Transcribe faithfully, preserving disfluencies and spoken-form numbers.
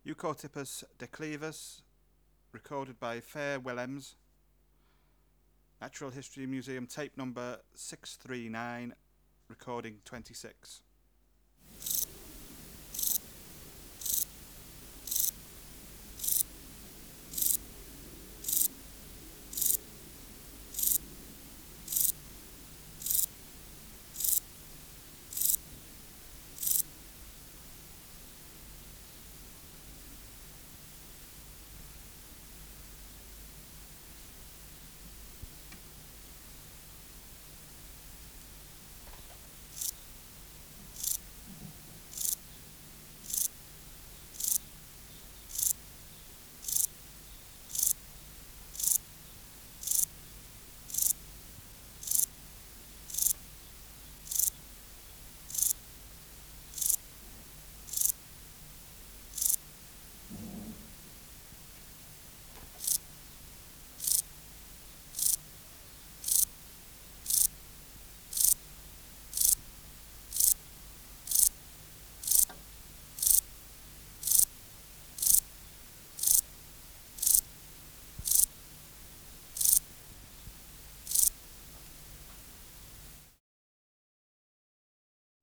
Eucotypus declivus, recorded by Fair Willems. Natural History Museum, tape number six three nine, recording twenty-six.